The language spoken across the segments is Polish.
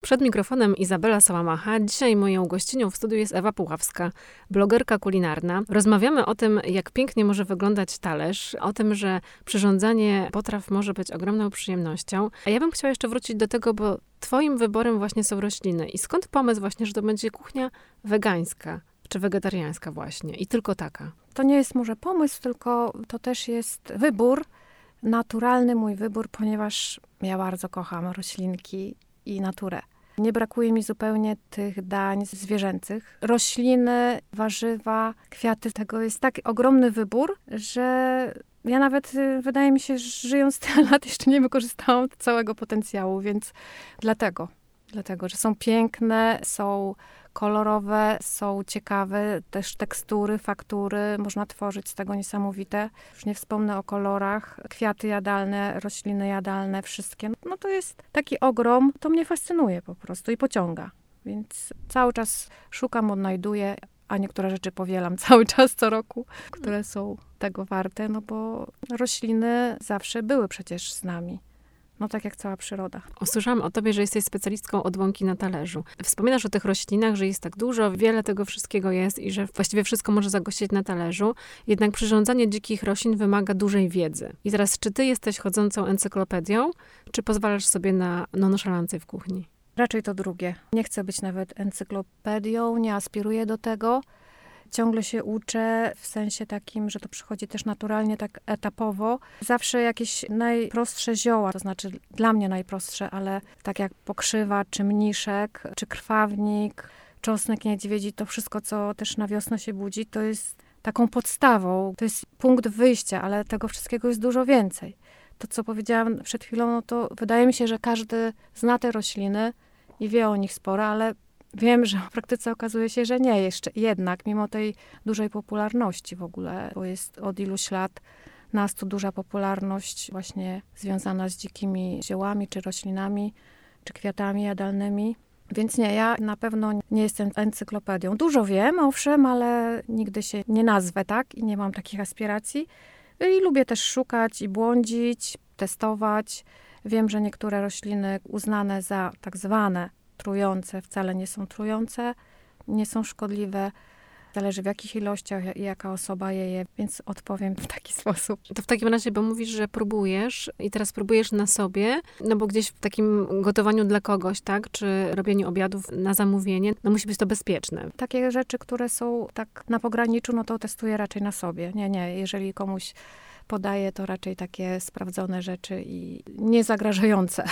Przed mikrofonem Izabela Sałamacha. Dzisiaj moją gościnią w studiu jest Ewa Puławska, blogerka kulinarna. Rozmawiamy o tym, jak pięknie może wyglądać talerz, o tym, że przyrządzanie potraw może być ogromną przyjemnością. A ja bym chciała jeszcze wrócić do tego, bo twoim wyborem właśnie są rośliny. I skąd pomysł właśnie, że to będzie kuchnia wegańska, czy wegetariańska właśnie i tylko taka? To nie jest może pomysł, tylko to też jest wybór, naturalny mój wybór, ponieważ ja bardzo kocham roślinki i naturę. Nie brakuje mi zupełnie tych dań zwierzęcych. Rośliny, warzywa, kwiaty, tego jest tak ogromny wybór, że ja nawet, wydaje mi się, że żyjąc tyle lat, jeszcze nie wykorzystałam całego potencjału, więc dlatego, że są piękne, są kolorowe, są ciekawe, też tekstury, faktury, można tworzyć z tego niesamowite. Już nie wspomnę o kolorach, kwiaty jadalne, rośliny jadalne, wszystkie. No to jest taki ogrom, to mnie fascynuje po prostu i pociąga. Więc cały czas szukam, odnajduję, a niektóre rzeczy powielam cały czas, co roku, które są tego warte, no bo rośliny zawsze były przecież z nami. No tak jak cała przyroda. Usłyszałam o tobie, że jesteś specjalistką od łąki na talerzu. Wspominasz o tych roślinach, że jest tak dużo, wiele tego wszystkiego jest i że właściwie wszystko może zagościć na talerzu. Jednak przyrządzanie dzikich roślin wymaga dużej wiedzy. I teraz, czy ty jesteś chodzącą encyklopedią, czy pozwalasz sobie na nonszalancję w kuchni? Raczej to drugie. Nie chcę być nawet encyklopedią, nie aspiruję do tego. Ciągle się uczę w sensie takim, że to przychodzi też naturalnie, tak etapowo. Zawsze jakieś najprostsze zioła, to znaczy dla mnie najprostsze, ale tak jak pokrzywa, czy mniszek, czy krwawnik, czosnek niedźwiedzi, to wszystko, co też na wiosnę się budzi, to jest taką podstawą. To jest punkt wyjścia, ale tego wszystkiego jest dużo więcej. To, co powiedziałam przed chwilą, no to wydaje mi się, że każdy zna te rośliny i wie o nich sporo, ale wiem, że w praktyce okazuje się, że nie jeszcze. Jednak, mimo tej dużej popularności w ogóle, bo jest od iluś lat nastu duża popularność właśnie związana z dzikimi ziołami, czy roślinami, czy kwiatami jadalnymi. Więc nie, ja na pewno nie jestem encyklopedią. Dużo wiem, owszem, ale nigdy się nie nazwę, tak? I nie mam takich aspiracji. I lubię też szukać i błądzić, testować. Wiem, że niektóre rośliny uznane za tak zwane trujące, wcale nie są trujące, nie są szkodliwe. Zależy w jakich ilościach i jaka osoba je je, więc odpowiem w taki sposób. To w takim razie, bo mówisz, że próbujesz i teraz próbujesz na sobie, no bo gdzieś w takim gotowaniu dla kogoś, tak, czy robieniu obiadów na zamówienie, no musi być to bezpieczne. Takie rzeczy, które są tak na pograniczu, no to testuję raczej na sobie. Nie, jeżeli komuś podaję, to raczej takie sprawdzone rzeczy i niezagrażające.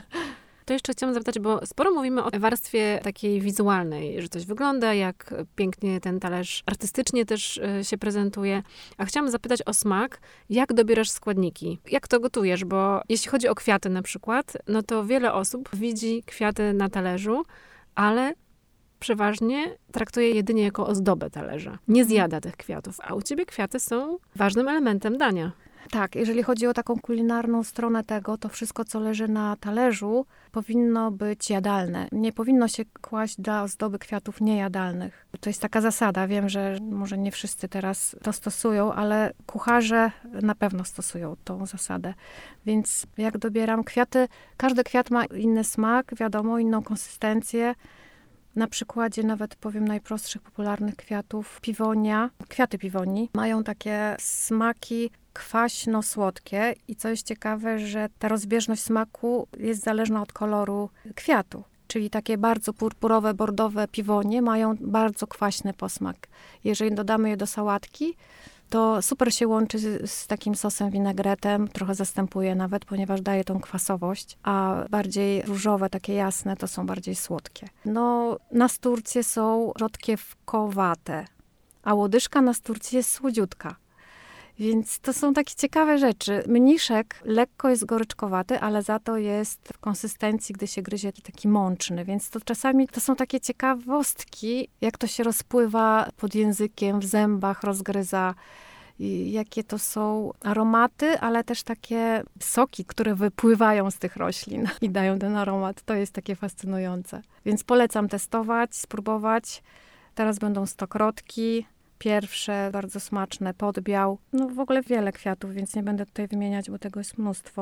To jeszcze chciałam zapytać, bo sporo mówimy o warstwie takiej wizualnej, że coś wygląda, jak pięknie ten talerz artystycznie też się prezentuje. A chciałam zapytać o smak. Jak dobierasz składniki? Jak to gotujesz? Bo jeśli chodzi o kwiaty na przykład, no to wiele osób widzi kwiaty na talerzu, ale przeważnie traktuje jedynie jako ozdobę talerza. Nie zjada tych kwiatów, a u ciebie kwiaty są ważnym elementem dania. Tak, jeżeli chodzi o taką kulinarną stronę tego, to wszystko, co leży na talerzu, powinno być jadalne. Nie powinno się kłaść dla ozdoby kwiatów niejadalnych. To jest taka zasada. Wiem, że może nie wszyscy teraz to stosują, ale kucharze na pewno stosują tą zasadę. Więc jak dobieram kwiaty, każdy kwiat ma inny smak, wiadomo, inną konsystencję. Na przykładzie nawet powiem najprostszych, popularnych kwiatów, piwonia. Kwiaty piwonii mają takie smaki kwaśno-słodkie i co jest ciekawe, że ta rozbieżność smaku jest zależna od koloru kwiatu. Czyli takie bardzo purpurowe, bordowe piwonie mają bardzo kwaśny posmak. Jeżeli dodamy je do sałatki, to super się łączy z takim sosem winegretem, trochę zastępuje nawet, ponieważ daje tą kwasowość, a bardziej różowe, takie jasne, to są bardziej słodkie. No, nasturcje są rzodkiewkowate, a łodyżka nasturcji jest słodziutka. Więc to są takie ciekawe rzeczy. Mniszek lekko jest goryczkowaty, ale za to jest w konsystencji, gdy się gryzie, taki mączny. Więc to czasami to są takie ciekawostki, jak to się rozpływa pod językiem, w zębach rozgryza. I jakie to są aromaty, ale też takie soki, które wypływają z tych roślin i dają ten aromat. To jest takie fascynujące. Więc polecam testować, spróbować. Teraz będą stokrotki. Pierwsze, bardzo smaczne, podbiał. No w ogóle wiele kwiatów, więc nie będę tutaj wymieniać, bo tego jest mnóstwo.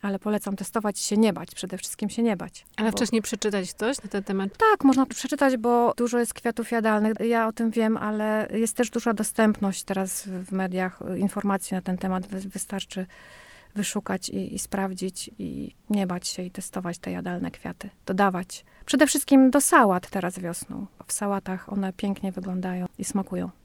ale polecam testować i się nie bać. Przede wszystkim się nie bać. Ale wcześniej przeczytać coś na ten temat? Tak, można przeczytać, bo dużo jest kwiatów jadalnych. Ja o tym wiem, ale jest też duża dostępność teraz w mediach informacji na ten temat. Wystarczy wyszukać i sprawdzić i nie bać się i testować te jadalne kwiaty. Dodawać. Przede wszystkim do sałat teraz wiosną. W sałatach one pięknie wyglądają i smakują.